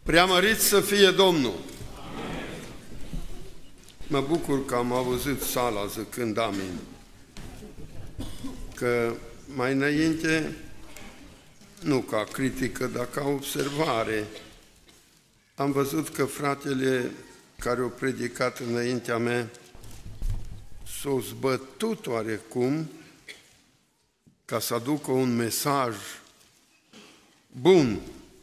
Preamărit să fie Domnul! Mă bucur că am auzit sala zicând amin. Că mai înainte, nu ca critică, dar ca observare, am văzut că fratele care a predicat înaintea mea s-a zbătut oarecum ca să aducă un mesaj bun.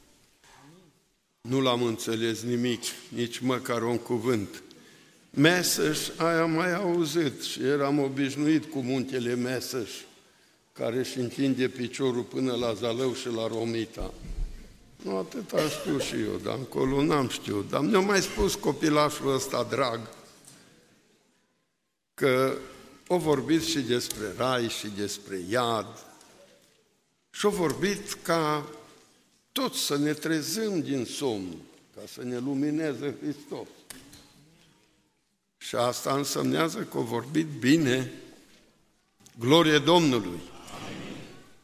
Nu l-am înțeles nimic, nici măcar un cuvânt. Mesaj, aia am mai auzit și eram obișnuit cu muntele Mesaj, care își întinde piciorul până la Zalău și la Romita. Nu atâta știu și eu, dar încolo n-am știut. Dar mi-a mai spus copilașul ăsta drag că a vorbit și despre rai și despre iad și a vorbit ca toți să ne trezim din somn, ca să ne lumineze Hristos. Și asta însemnează că a vorbit bine, glorie Domnului. Amin.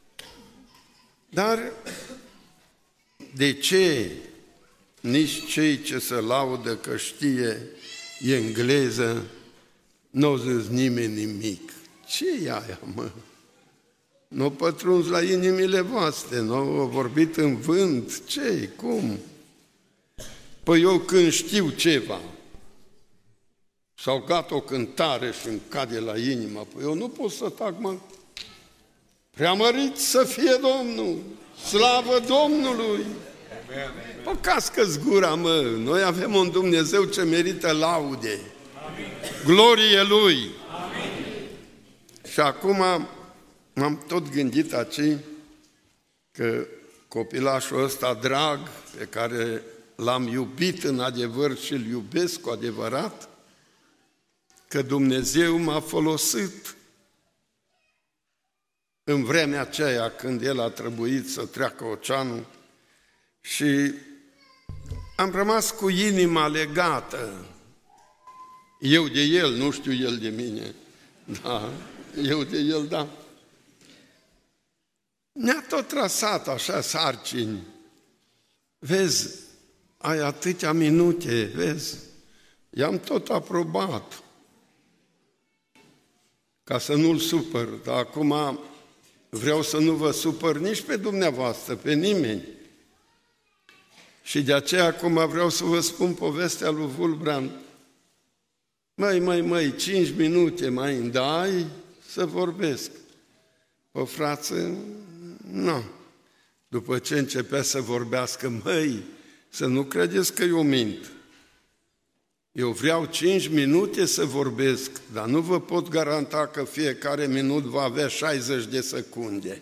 Dar de ce nici cei ce se laudă că știe engleză n-au zis nimeni nimic? Ce e aia, mă? N-au pătruns la inimile voastre, n-au vorbit în vânt, ce-i, cum? Păi eu când știu ceva, sau gata o cântare și îmi cade la inimă, păi eu nu pot să tac, mă. Preamărit să fie Domnul, slavă Domnului! Păi cască-ți gura, mă, noi avem un Dumnezeu ce merită laude. Amin. Glorie Lui! Amin. Și acum m-am tot gândit aici că copilașul ăsta drag, pe care l-am iubit în adevăr și îl iubesc cu adevărat, că Dumnezeu m-a folosit în vremea aceea când El a trebuit să treacă oceanul și am rămas cu inima legată. Eu de El, nu știu El de mine. Da, eu de El, da. Ne-a tot trasat așa sarcini. Vezi, ai atâtea minute, vezi, i-am tot aprobat. Ca să nu-l supăr, dar acum vreau să nu vă supăr nici pe dumneavoastră, pe nimeni. Și de aceea acum vreau să vă spun povestea lui Wulfbrand. Măi, 5 minute mai îmi dai să vorbesc. O frață, nu. După ce începea să vorbească, să nu credeți că eu mint. Eu vreau 5 minute să vorbesc, dar nu vă pot garanta că fiecare minut va avea 60 de secunde.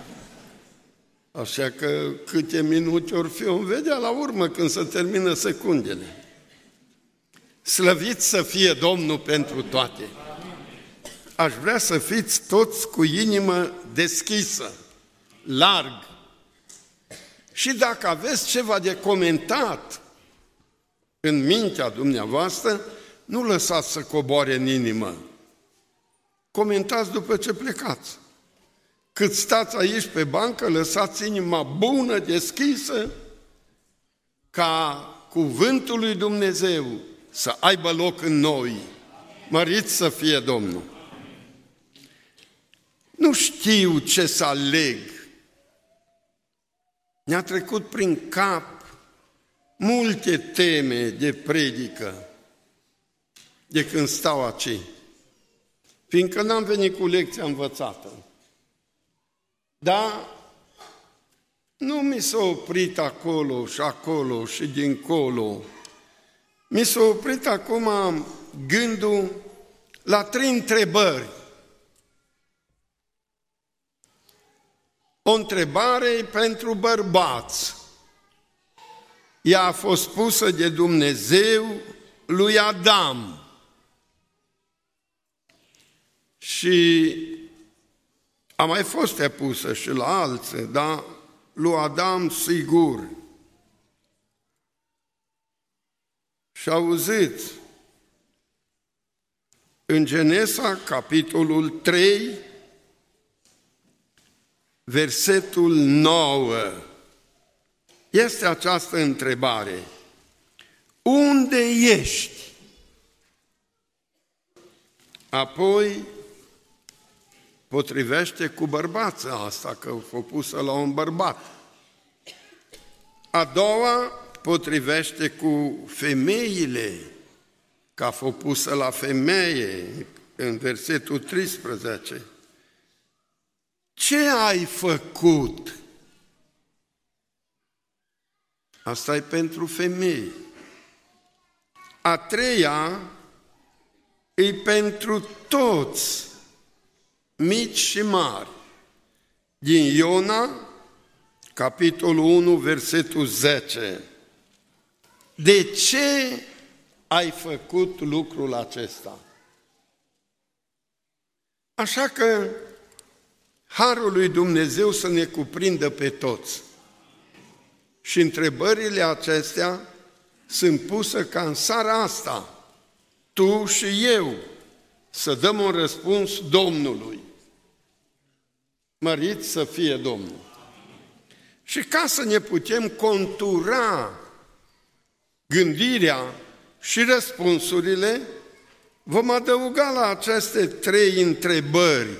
Așa că câte minute ori fi, vom vedea la urmă când se termină secundele. Slăvit să fie Domnul pentru toate! Aș vrea să fiți toți cu inimă deschisă, larg. Și dacă aveți ceva de comentat în mintea dumneavoastră, nu lăsați să coboare în inimă. Comentați după ce plecați. Cât stați aici pe bancă, lăsați inima bună, deschisă, ca cuvântul lui Dumnezeu să aibă loc în noi. Mărit să fie Domnul! Nu știu ce să aleg. Ne-a trecut prin cap multe teme de predică de când stau aici, fiindcă n-am venit cu lecția învățată. Dar nu mi s-a oprit acolo și dincolo. Mi s-a oprit acum gândul la 3 întrebări. O întrebare pentru bărbați. Ea a fost pusă de Dumnezeu lui Adam. Și a mai fost pusă și la alții, dar lui Adam sigur. Și auziți, în Genesa, capitolul 3, versetul 9, este această întrebare: unde ești? Apoi potrivește cu bărbața asta, că a fost pusă la un bărbat. A doua potrivește cu femeile, că a fost pusă la femeie, în versetul 13. Ce ai făcut? Asta e pentru femei. A treia e pentru toți, mici și mari. Din Iona, capitolul 1, versetul 10. De ce ai făcut lucrul acesta? Așa că harul lui Dumnezeu să ne cuprindă pe toți. Și întrebările acestea sunt puse ca în seara asta, tu și eu, să dăm un răspuns Domnului. Mărit să fie Domnul! Și ca să ne putem contura gândirea și răspunsurile, vom adăuga la aceste 3 întrebări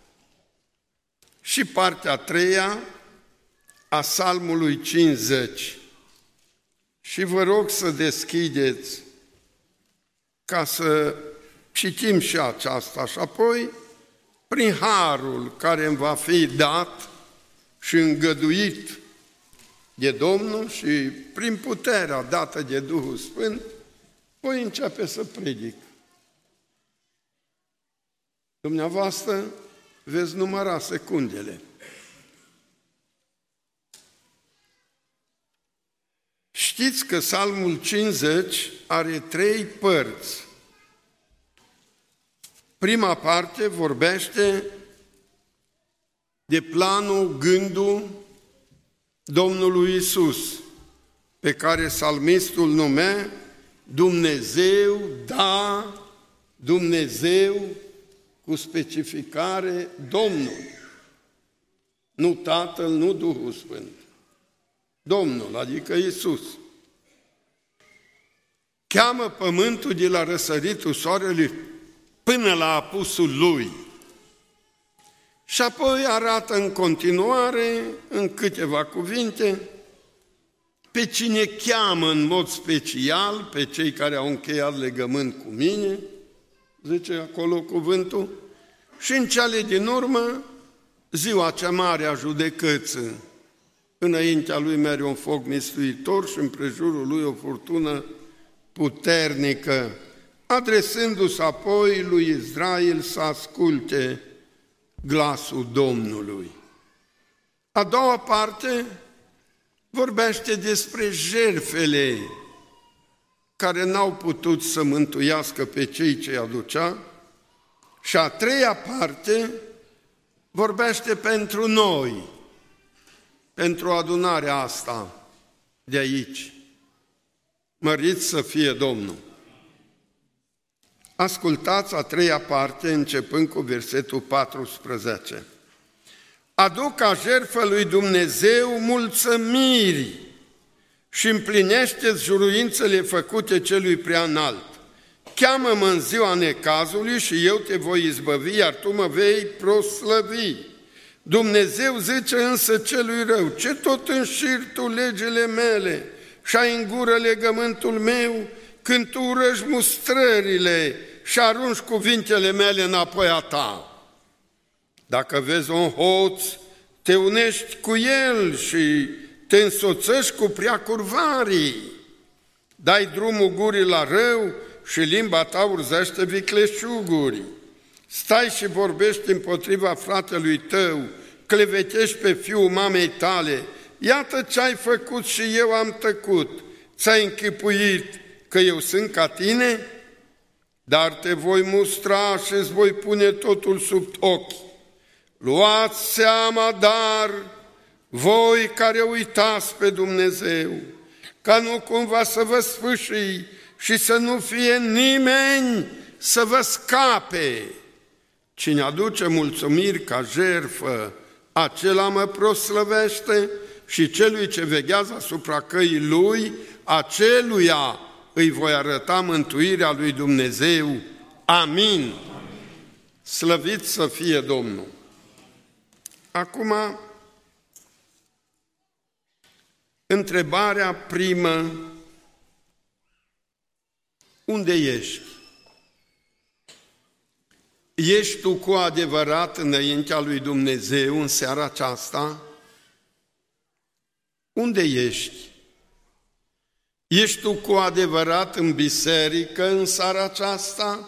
și partea a 3-a a Psalmului 50. Și vă rog să deschideți ca să citim și aceasta și apoi, prin harul care îmi va fi dat și îngăduit de Domnul și prin puterea dată de Duhul Sfânt, voi începe să predic. Dumneavoastră veți număra secundele. Știți că Psalmul 50 are 3 părți. Prima parte vorbește de planul, gândul Domnului Iisus, pe care psalmistul numea Dumnezeu, da, Dumnezeu, cu specificare Domnul. Nu Tatăl, nu Duhul Sfânt. Domnul, adică Iisus. Cheamă pământul de la răsăritul soarelui până la apusul lui. Și apoi arată în continuare, în câteva cuvinte, pe cine cheamă în mod special, pe cei care au încheiat legământ cu mine, zice acolo cuvântul, și în cele din urmă, ziua cea mare a judecății. Înaintea lui merge un foc mistuitor și împrejurul lui o furtună puternică, adresându-se apoi lui Israel să asculte glasul Domnului. A doua parte vorbește despre jertfele care n-au putut să mântuiască pe cei ce aducea și a treia parte vorbește pentru noi, pentru adunarea asta de aici. Mărit să fie Domnul! Ascultați a treia parte, începând cu versetul 14. Aduc ca jertfă lui Dumnezeu mulțumiri și împlinește-ți juruințele făcute celui preanalt. Cheamă-mă în ziua necazului și eu te voi izbăvi, iar tu mă vei proslăvi. Dumnezeu zice însă celui rău: ce tot înșiri tu legile mele și ai în gură legământul meu, când tu urăști mustrările și arunci cuvintele mele înapoi a ta. Dacă vezi un hoț, te unești cu el și te însoțești cu preacurvarii. Dai drumul gurii la rău și limba ta urzește vicleșuguri. Stai și vorbești împotriva fratelui tău, clevetești pe fiul mamei tale. Iată ce ai făcut și eu am tăcut. Ți-ai închipuit că eu sunt ca tine? Dar te voi mustra și îți voi pune totul sub ochi. Luați seama, dar, voi care uitați pe Dumnezeu, ca nu cumva să vă sfâșii și să nu fie nimeni să vă scape. Cine aduce mulțumiri ca jertfă, acela mă proslăvește și celui ce veghează asupra căii lui, aceluia îi voi arăta mântuirea lui Dumnezeu. Amin. Slăvit să fie Domnul! Acum, întrebarea primă: unde ești? Ești tu cu adevărat înaintea lui Dumnezeu în seara aceasta? Unde ești? Ești tu cu adevărat în biserică în seara aceasta?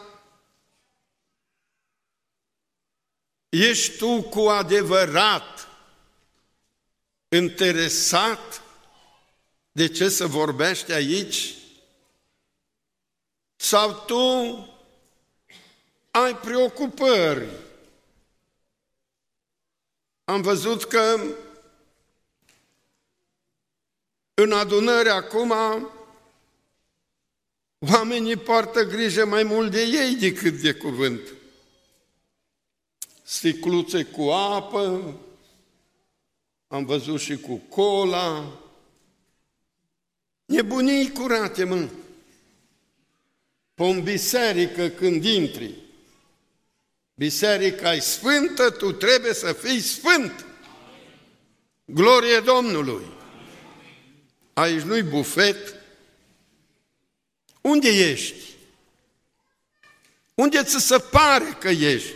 Ești tu cu adevărat interesat de ce se vorbește aici? Sau tu ai preocupări? Am văzut că în adunări acum oamenii poartă grijă mai mult de ei decât de cuvânt. Sticluțe cu apă, am văzut și cu cola, nebunii curate, mă. Pe-n biserică când intri, biserica e sfântă, tu trebuie să fii sfânt. Glorie Domnului! Aici nu-i bufet. Unde ești? Unde ți se pare că ești?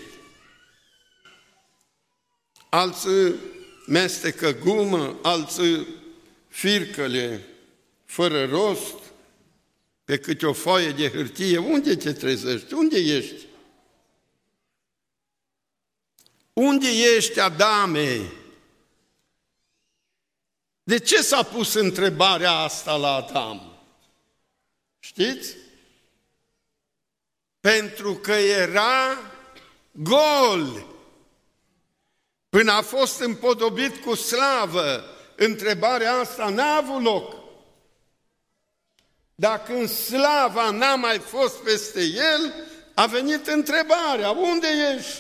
Alții mestecă gumă, alții fircăle fără rost, pe câte o foaie de hârtie. Unde te trezești? Unde ești? Unde ești, Adame? De ce s-a pus întrebarea asta la Adam? Știți? Pentru că era gol. Până a fost împodobit cu slavă, întrebarea asta n-a avut loc. Dacă în slava n-a mai fost peste el, a venit întrebarea: unde ești?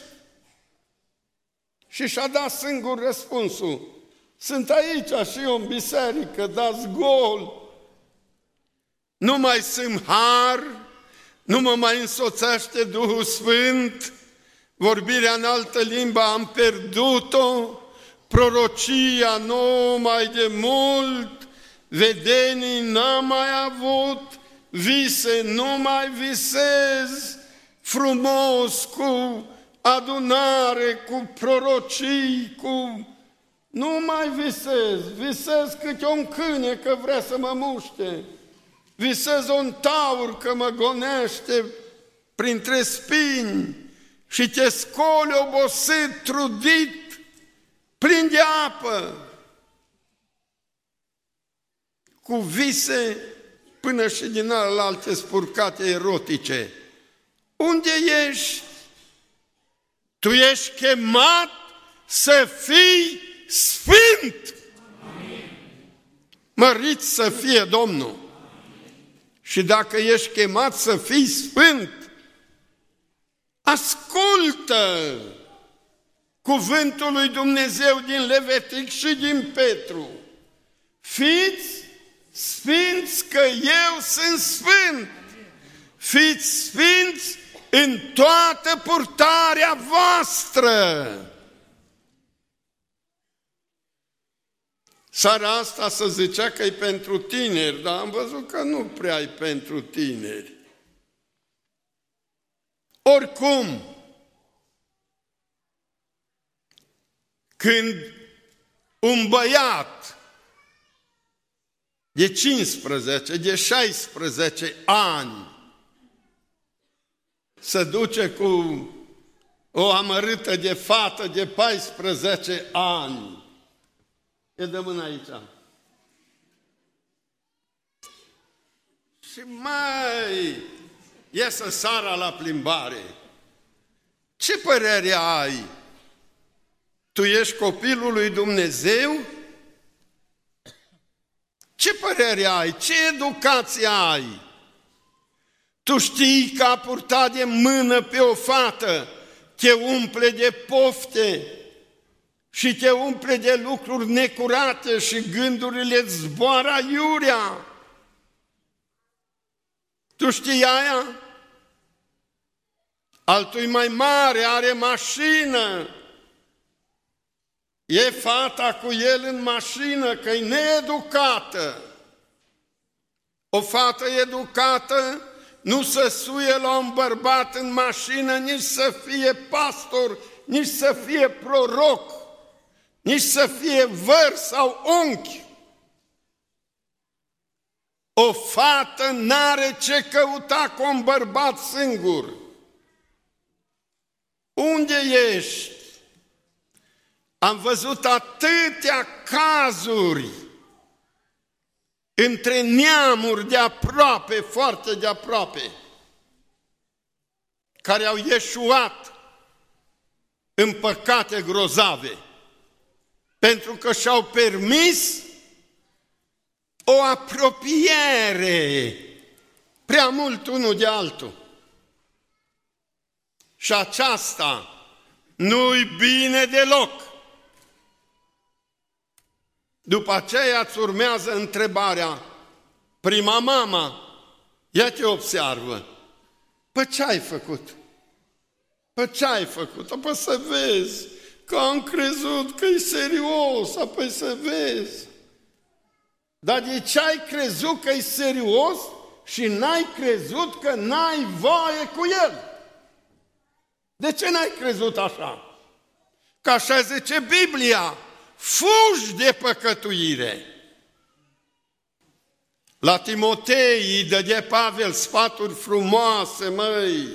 Și și-a dat singur răspunsul: sunt aici și eu în biserică, dați gol. Nu mai sunt har, nu mă mai însoțește Duhul Sfânt, vorbirea în altă limbă am pierdut-o, prorocia nu mai de mult, vedenii n-am mai avut, vise nu mai visez, frumos cu adunare, cu prorocii, cu... Nu mai visez câte un câine că vrea să mă muște, visez un taur că mă gonește printre spini și te scoli obosit, trudit, plin de apă, cu vise până și din alte spurcate erotice. Unde ești? Tu ești chemat să fii sfânt! Amin. Mărit să fie Domnul! Amin. Și dacă ești chemat să fii sfânt, ascultă cuvântul lui Dumnezeu din Levitic și din Petru. Fiți sfinți că eu sunt sfânt! Fiți sfinți în toată purtarea voastră! Seara asta se zicea că e pentru tineri, dar am văzut că nu prea e pentru tineri. Oricum, când un băiat de 15, de 16 ani se duce cu o amărâtă de fată de 14 ani, e de mână aici. Și mai iese seara la plimbare. Ce părere ai? Tu ești copilul lui Dumnezeu? Ce părere ai? Ce educație ai? Tu știi că a purta de mână pe o fată te umple de pofte și te umple de lucruri necurate și gândurile zboară aiurea. Tu știi aia? Altui mai mare are mașină. E fata cu el în mașină, că-i needucată. O fată educată nu se suie la un bărbat în mașină, nici să fie pastor, nici să fie proroc, nici să fie văr sau unchi. O fată n-are ce căuta cu un bărbat singur. Unde ești? Am văzut atâtea cazuri între neamuri de aproape, foarte de aproape, care au ieșuat în păcate grozave, pentru că și-au permis o apropiere prea mult unul de altul. Și aceasta nu-i bine deloc. După aceea îți urmează întrebarea, prima mama, ea te observă. Păi ce ai făcut? Păi ce ai făcut? Păi să vezi că am crezut că e serios, apoi să vezi. Dar de ce ai crezut că e serios și n-ai crezut că n-ai voie cu el? De ce n-ai crezut așa? Că așa zice Biblia, fugi de păcătuire. La Timotei îi dădea Pavel sfaturi frumoase, măi.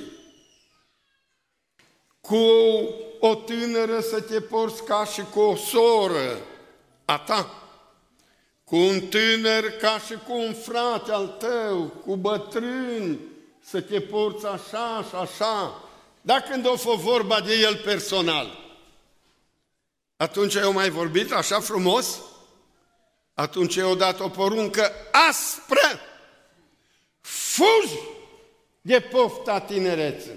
Cu o tânără să te porți ca și cu o soră a ta, cu un tânăr ca și cu un frate al tău, cu bătrâni să te porți așa și așa. Dar când o fost vorba de el personal, atunci eu mai vorbit așa frumos? Atunci eu dat o poruncă aspră. Fugi de pofta tinereții.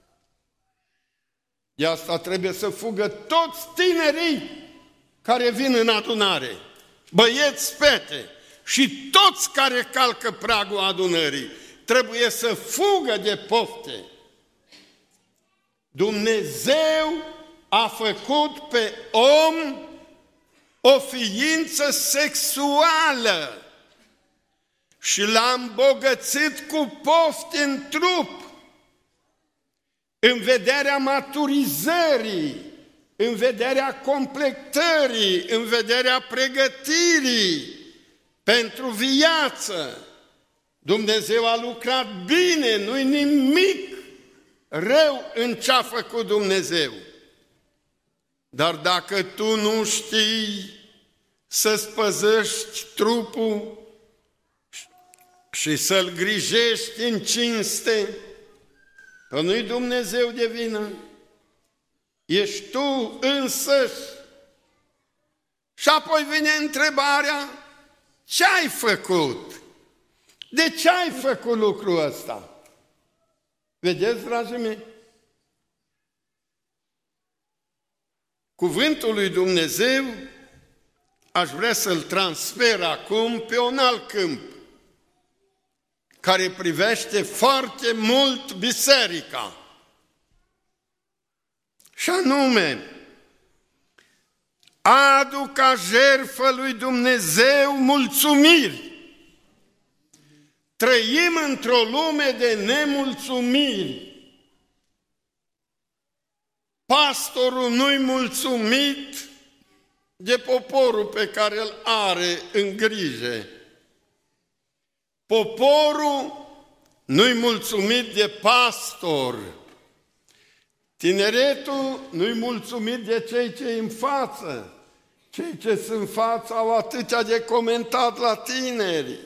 De asta trebuie să fugă toți tinerii care vin în adunare, băieți, fete, și toți care calcă pragul adunării. Trebuie să fugă de pofte. Dumnezeu a făcut pe om o ființă sexuală și l-a îmbogățit cu pofte în trup, în vederea maturizării, în vederea completării, în vederea pregătirii pentru viață. Dumnezeu a lucrat bine, nu-i nimic rău în ce a făcut Dumnezeu. Dar dacă tu nu știi să-ți păzești trupul și să-l grijești în cinste, că nu-i Dumnezeu de vină, ești tu însăși. Și apoi vine întrebarea, ce ai făcut? De ce ai făcut lucrul ăsta? Vedeți, dragii mei? Cuvântul lui Dumnezeu aș vrea să-l transfer acum pe un alt câmp, care privește foarte mult biserica. Și anume, adu ca jertfă lui Dumnezeu mulțumiri. Trăim într-o lume de nemulțumiri. Pastorul nu-i mulțumit de poporul pe care îl are în grijă. Poporul nu-i mulțumit de pastor. Tineretul nu-i mulțumit de cei ce în față. Cei ce sunt în față au atâtea de comentat la tineri.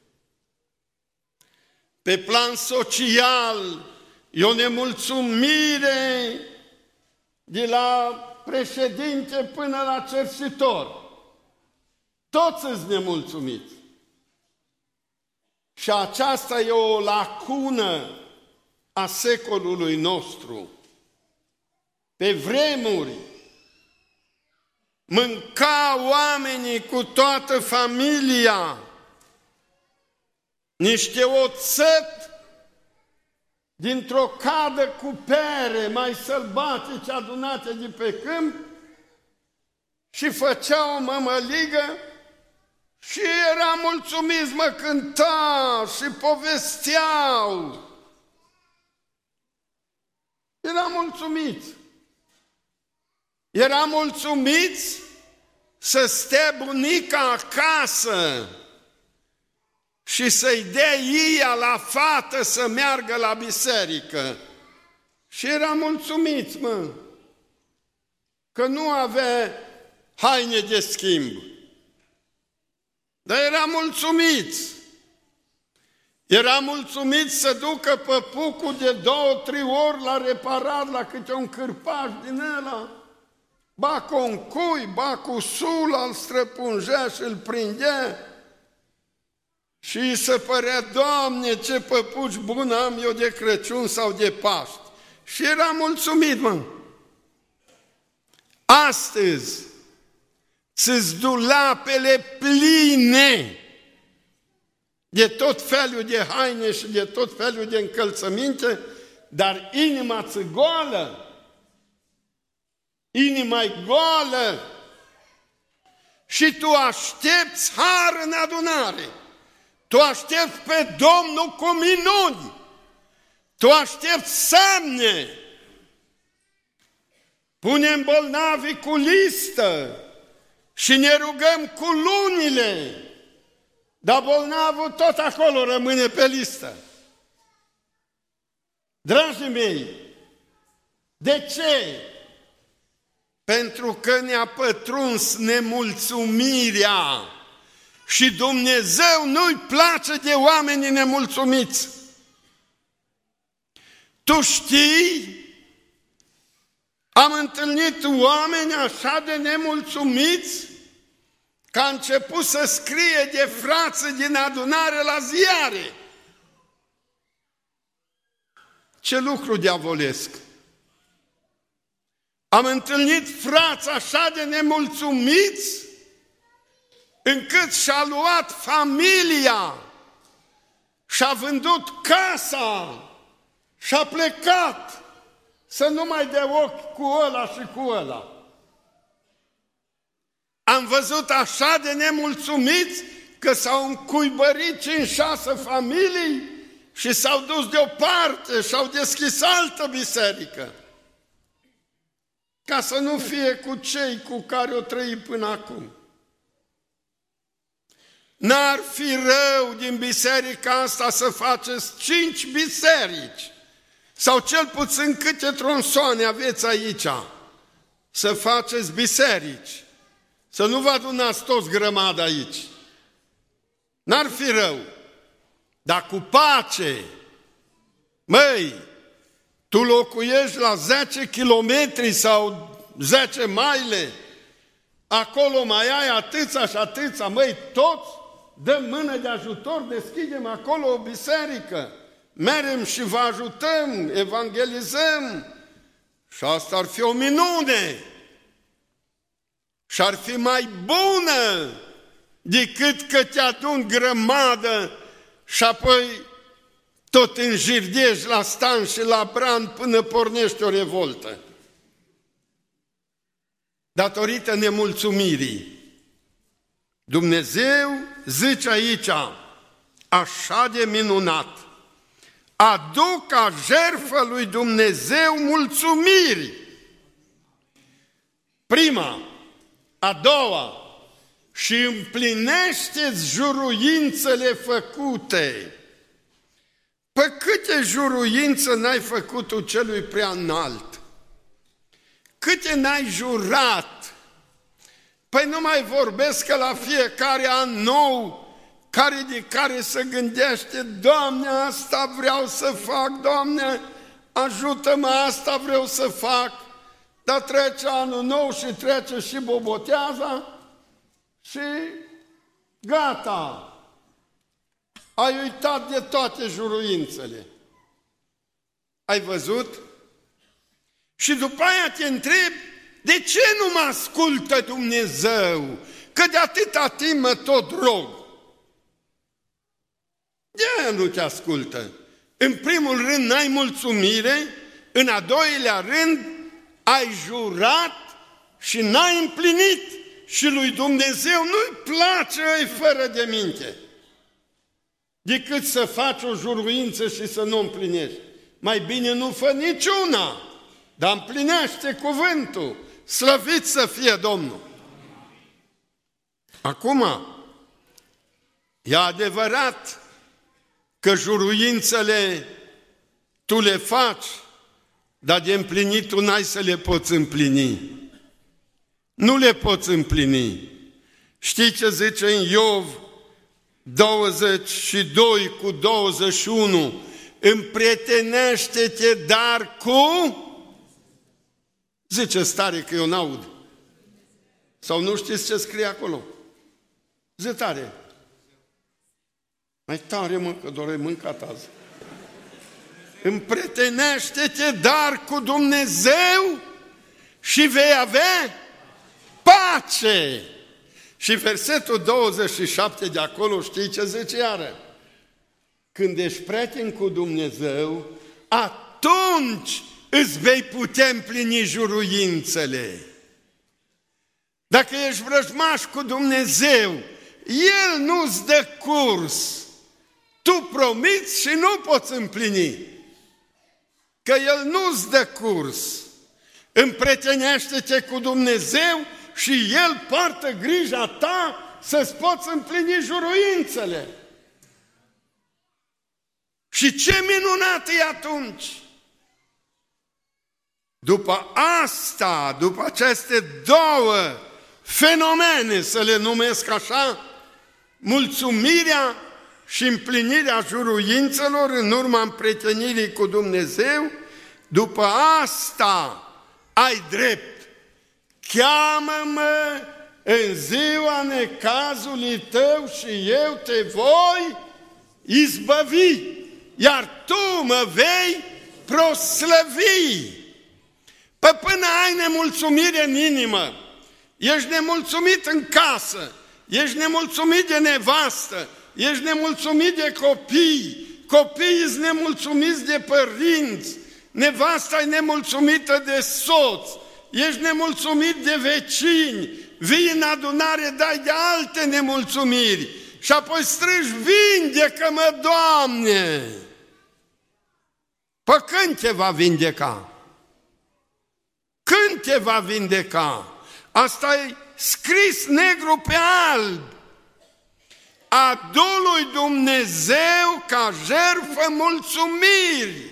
Pe plan social, e o nemulțumire de la președinte până la cerșitor. Toți sunt nemulțumiți. Și aceasta e o lacună a secolului nostru. Pe vremuri, mânca oamenii cu toată familia niște oțet dintr-o cadă cu pere mai sălbatice adunate de pe câmp și făceau o mămăligă și era mulțumiți, mă, cântau și povesteau. Era mulțumiți. Era mulțumiți să stea bunica acasă și să-i dea ea la fată să meargă la biserică. Și era mulțumiți, mă, că nu avea haine de schimb. Dar era mulțumiți. Era mulțumit să ducă păpucul de 2-3 ori la reparat, la câte un cârpaș din ăla. Ba cu un cui, ba cu sula, îl străpungea și îl prindea. Și îi se părea, Doamne, ce păpuci bună am eu de Crăciun sau de Paști. Și era mulțumit, mă. Astăzi ți-ți dulapele pline de tot felul de haine și de tot felul de încălțăminte, dar inima-ți goală. Inima-i goală. Și tu aștepți har în adunare. Tu aștepți pe Domnul cu minuni. Tu aștepți semne. Punem bolnavii cu listă și ne rugăm cu lunile. Dar bolnavul tot acolo rămâne pe listă. Dragii mei, de ce? Pentru că ne-a pătruns nemulțumirea și Dumnezeu nu-i place de oamenii nemulțumiți. Tu știi, am întâlnit oameni așa de nemulțumiți că a început să scrie de frații din adunare la ziare. Ce lucru diavolesc! Am întâlnit frați așa de nemulțumiți încât și-a luat familia, și-a vândut casa și-a plecat să nu mai dea ochi cu ăla și cu ăla. Am văzut așa de nemulțumiți că s-au încuibărit 5-6 familii și s-au dus deoparte și au deschis altă biserică, ca să nu fie cu cei cu care o trăi până acum. N-ar fi rău din biserica asta să faceți 5 biserici, sau cel puțin câte tronsoane aveți aici, să faceți biserici, să nu vă adunați toți grămadă aici. N-ar fi rău, dar cu pace. Măi, tu locuiești la 10 kilometri sau 10 maile, acolo mai ai atâția și atâția, măi, toți dăm mână de ajutor, deschidem acolo o biserică, mergem și vă ajutăm, evangelizăm. Și asta ar fi o minune. Și ar fi mai bună decât că te adun grămadă și apoi tot înjirdești la Stan și la Bran până pornești o revoltă. Datorită nemulțumirii. Dumnezeu zice aici, așa de minunat, aduc ca jertfă lui Dumnezeu mulțumiri. Prima, a doua, și împlinește-ți juruințele făcute. Pe câte juruință n-ai făcut tu celui prea înalt? Câte n-ai jurat? Păi nu mai vorbesc că la fiecare an nou, care de care se gândește, Doamne, asta vreau să fac, Doamne, ajută-mă, asta vreau să fac, dar trece anul nou și trece și boboteaza și gata, ai uitat de toate juruințele. Ai văzut? Și după aia te întrebi, De ce nu mă ascultă Dumnezeu? Că de atâta timp mă tot rog. De-aia nu te ascultă. În primul rând n-ai mulțumire, în a doilea rând ai jurat și n-ai împlinit. Și lui Dumnezeu nu-i place, e fără de minte, decât să faci o juruință și să nu împlinești. Mai bine nu fă niciuna, dar împlinește cuvântul. Slăvit să fie Domnul! Acum, e adevărat că juruințele tu le faci, dar de împlinit tu n-ai să le poți împlini. Nu le poți împlini. Știi ce zice în Iov 22:21? Împrietenește-te dar cu... Zice stare că eu n-aud. Sau nu știți ce scrie acolo? Zi tare. Mai tare, mă, că doar ai mâncat azi. Împrietenește-te dar cu Dumnezeu și vei avea pace. Și versetul 27 de acolo, știi ce zice iară? Când ești prieten cu Dumnezeu, atunci îți vei putea împlini juruințele. Dacă ești vrăjmaș cu Dumnezeu, El nu-ți dă curs. Tu promiți și nu poți împlini. Că El nu-ți dă curs. Împrietenește-te cu Dumnezeu și El poartă grija ta să-ți poți împlini juruințele. Și ce minunat e atunci! După asta, după aceste două fenomene, să le numesc așa, mulțumirea și împlinirea juruințelor în urma împrietenirii cu Dumnezeu, după asta ai drept. Cheamă-mă în ziua necazului tău și eu te voi izbăvi, iar tu mă vei proslăvi. Păi până ai nemulțumire în inimă, ești nemulțumit în casă, ești nemulțumit de nevastă, ești nemulțumit de copii, copiii sunt nemulțumiți de părinți, nevasta e nemulțumită de soț, ești nemulțumit de vecini, vii în adunare, dai de alte nemulțumiri și apoi strigi, vindecă-mă, Doamne! Păi când te va vindeca? Când te va vindeca? Asta e scris negru pe alb. Adu lui Dumnezeu ca jertfă mulțumiri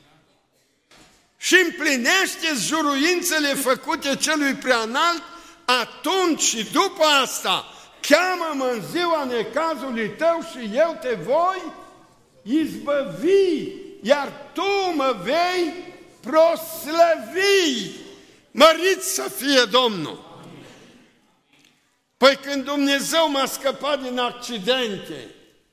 și împlinește-ți juruințele făcute celui preanalt, atunci și după asta cheamă-mă în ziua necazului tău și eu te voi izbăvi, iar tu mă vei proslăvi. Mărit să fie Domnul! Păi când Dumnezeu m-a scăpat din accidente,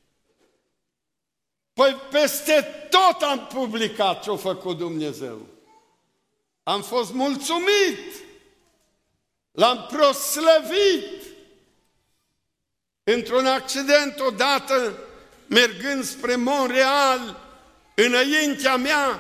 păi peste tot am publicat ce-a făcut Dumnezeu. Am fost mulțumit, l-am proslăvit. Într-un accident odată, mergând spre Montreal, înaintea mea,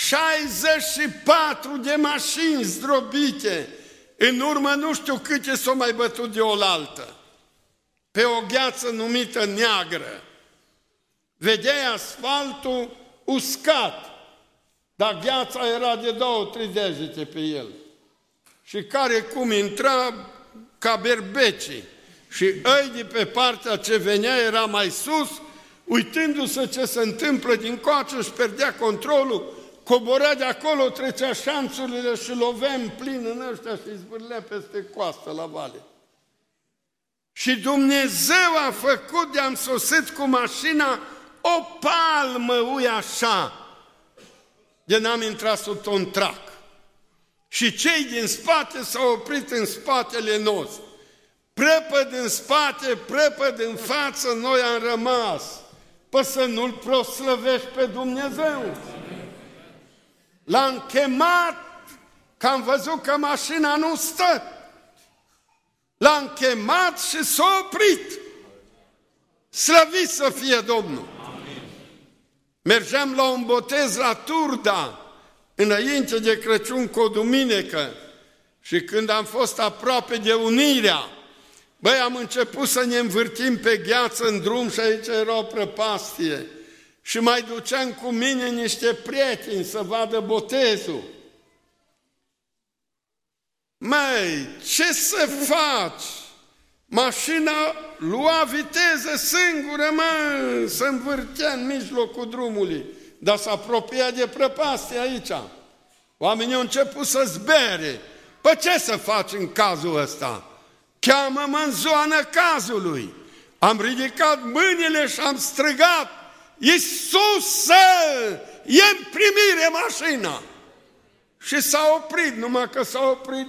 64 de mașini zdrobite, în urmă nu știu câte s-au mai bătut de oaltă, pe o gheață numită neagră. Vedeai asfaltul uscat, dar gheața era de 2-3 degete pe el. Și care cum intra ca berbecii. Și ei de pe partea ce venea era mai sus, uitându-se ce se întâmplă dincoace, își perdea controlul, coborea de acolo, trecea șanțurile și lovea în plin în ăștia și îi zvârlea peste coastă la vale. Și Dumnezeu a făcut de-am sosit cu mașina o palmă, ui așa, de n-am intrat sub un trac. Și cei din spate s-au oprit în spatele nostru. Prăpăd în spate, prăpăd în față, noi am rămas. Păi să nu-L proslăvești pe Dumnezeu. L-am chemat că am văzut că mașina nu stă. L-am chemat și s-a oprit. Slăvit să fie Domnul! Amin. Mergeam la un botez la Turda, înainte de Crăciun cu o duminică, și când am fost aproape de unirea, băi, am început să ne învârtim pe gheață în drum și aici era o prăpastie. Și mai duceam cu mine niște prieteni să vadă botezul. Măi, ce să faci? Mașina lua viteză singură, mă, se învârtea în mijlocul drumului, dar s-a apropiat de prăpastie aici. Oamenii au început să zbere. Păi ce să faci în cazul ăsta? Cheamă-mă în zona cazului. Am ridicat mâinile și am strigat: Iisuse, e în primire mașina! Și s-a oprit, numai că s-a oprit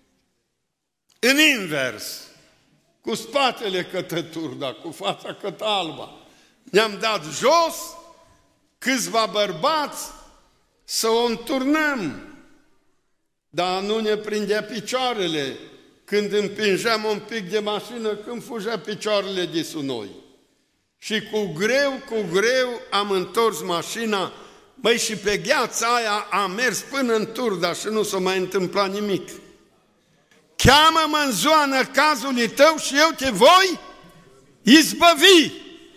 în invers, cu spatele către Turda, cu fața către Alba. Ne-am dat jos, câțiva bărbați, să o înturnăm, dar nu ne prindea picioarele. Când împingeam un pic de mașină, când fugea picioarele de sub noi. Și cu greu am întors mașina, măi, și pe gheața aia am mers până în Turda și nu s-a mai întâmplat nimic. Cheamă-mă în zoană cazului tău și eu te voi izbăvi.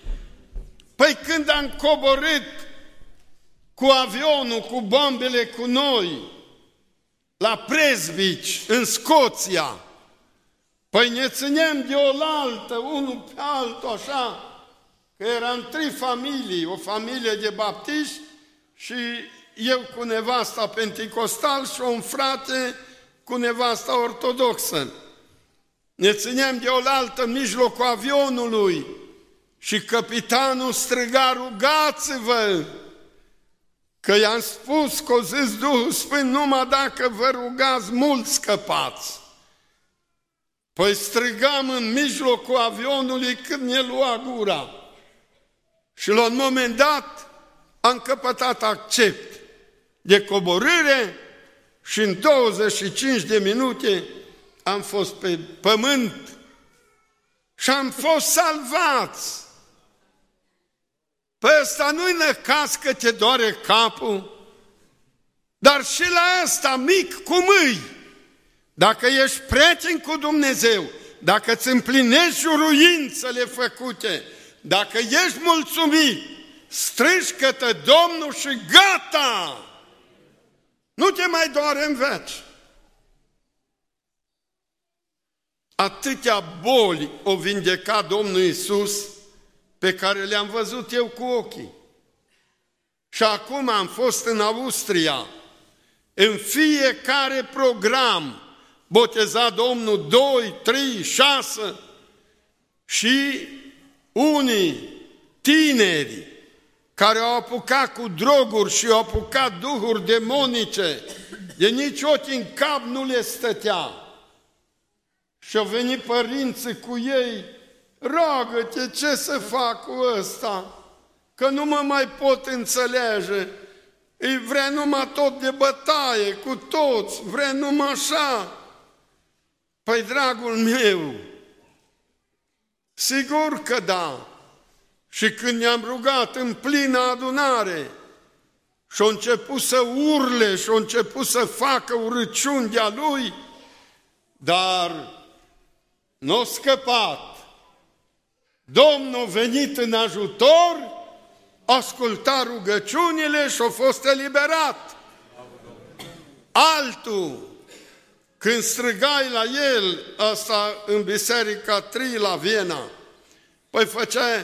Păi când am coborât cu avionul, cu bombele cu noi, la Presbici, în Scoția, păi ne țineam de oaltă, unul pe altul, așa, că eram 3 familii, o familie de baptiști și eu cu nevasta penticostal și un frate cu nevasta ortodoxă. Ne țineam de oaltă în mijlocul avionului și capitanul striga: rugați-vă! Că i-am spus, că o zis Duhul Sfânt, numai dacă vă rugați, mult scăpați. Păi strigam în mijlocul avionului când ne lua gura. Și la un moment dat am căpătat accept de coborâre și în 25 de minute am fost pe pământ și am fost salvați. Păi ăsta nu-i năcaz că te doare capul, dar și la ăsta mic cum îi, dacă ești prieten cu Dumnezeu, dacă îți împlinești juruințele făcute, dacă ești mulțumit, strigi către Domnul și gata! Nu te mai doare în veci. Atâtea boli o vindeca Domnul Iisus, pe care le-am văzut eu cu ochii. Și acum am fost în Austria. În fiecare program boteza Domnul 2, 3, 6 și unii tineri care au apucat cu droguri și au apucat duhuri demonice, de nici ochi în cap nu le stătea. Și au venit părinții cu ei: roagă-te, ce să fac cu ăsta? Că nu mă mai pot înțelege. Îi vrea numai tot de bătaie, cu toți, vrea numai așa. Păi, dragul meu, sigur că da. Și când ne-am rugat în plină adunare și a început să urle și a început să facă urăciuni de-a lui, dar n-a scăpat. Domnul venit în ajutor, asculta rugăciunile și a fost eliberat. Altul, când strigai la el, asta în Biserica 3 la Viena, păi făcea: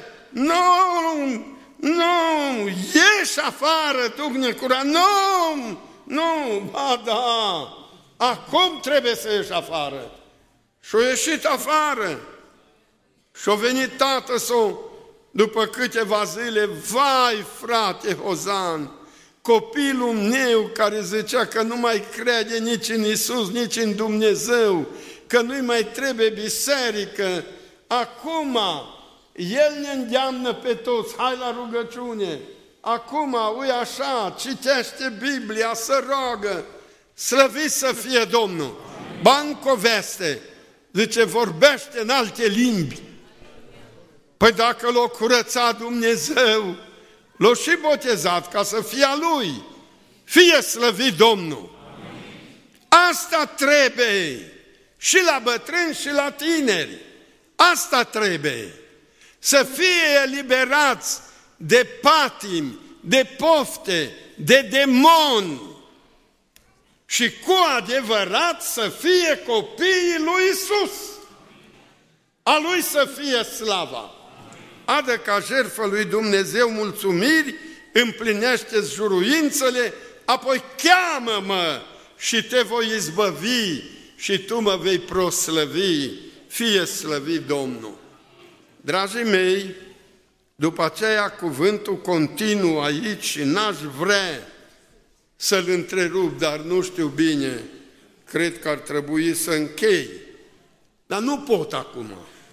nu, ieși afară, tu necurat, nu, ba da, acum trebuie să ieși afară. Și-a ieșit afară. Și-a venit tată său după câteva zile: vai, frate Hozan, copilul meu care zicea că nu mai crede nici în Iisus, nici în Dumnezeu, că nu-i mai trebuie biserică, acum el ne îndeamnă pe toți: hai la rugăciune, acum, ui așa, citește Biblia, să roagă. Slăvit să fie Domnul! Ba încă o veste, zice, vorbește în alte limbi. Păi dacă l-a curățat Dumnezeu, l-a și botezat ca să fie a Lui. Fie slăvit Domnul! Asta trebuie și la bătrâni și la tineri. Asta trebuie. Să fie eliberați de patimi, de pofte, de demoni și cu adevărat să fie copiii lui Iisus. A Lui să fie slava. Adă ca jertfă lui Dumnezeu mulțumiri, împlinește-ți juruințele, apoi cheamă-mă și te voi izbăvi și tu mă vei proslăvi. Fie slăvit Domnul! Dragii mei, după aceea cuvântul continuă aici și n-aș vrea să-l întrerup, dar nu știu bine, cred că ar trebui să închei. Dar nu pot acum.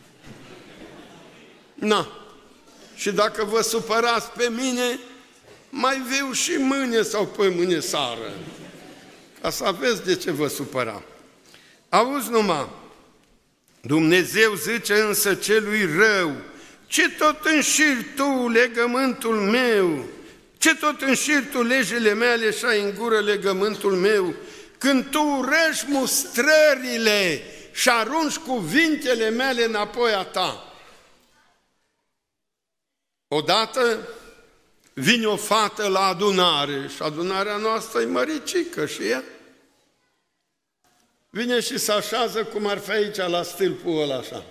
Și dacă vă supărați pe mine, mai viu și mâine sau pe mâine seară, ca să aveți de ce vă supăra. Auzi numai, Dumnezeu zice însă celui rău, ce tot înșiri tu legământul meu, ce tot înșiri tu legile mele și ai în gură legământul meu, când tu urăști mustrările și arunci cuvintele mele înapoi a ta. Odată vine o fată la adunare și adunarea noastră e măricică și ea. Vine și se așează cum ar fi aici la stâlpul ăla așa.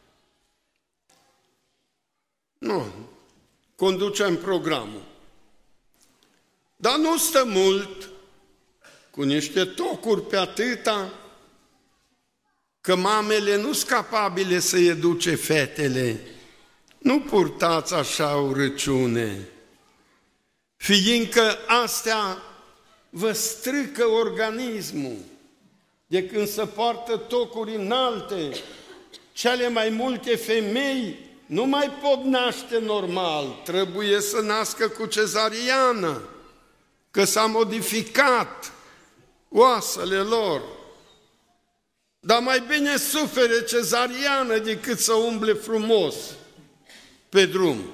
Conducem programul. Dar nu stă mult, cu niște tocuri pe atâta, că mamele nu sunt capabile să educe fetele. Nu purtați așa urăciune, fiindcă astea vă strică organismul. De când se poartă tocuri înalte, cele mai multe femei nu mai pot naște normal, trebuie să nască cu cezariană, că s-a modificat oasele lor. Dar mai bine sufere cezariană decât să umble frumos pe drum.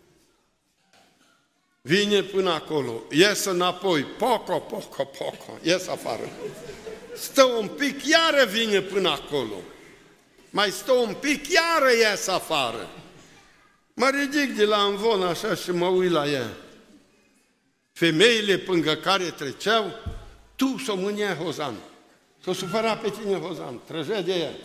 Vine până acolo, ies înapoi, poco, ies afară. Stă un pic, iară vine până acolo. Mai stă un pic, iară ies afară. Mă ridic de la învon așa și mă uit la ea. Femeile pângă care treceau, tu s-o mânia Hozan. S-o supăra pe tine Hozan, trăgea de ea.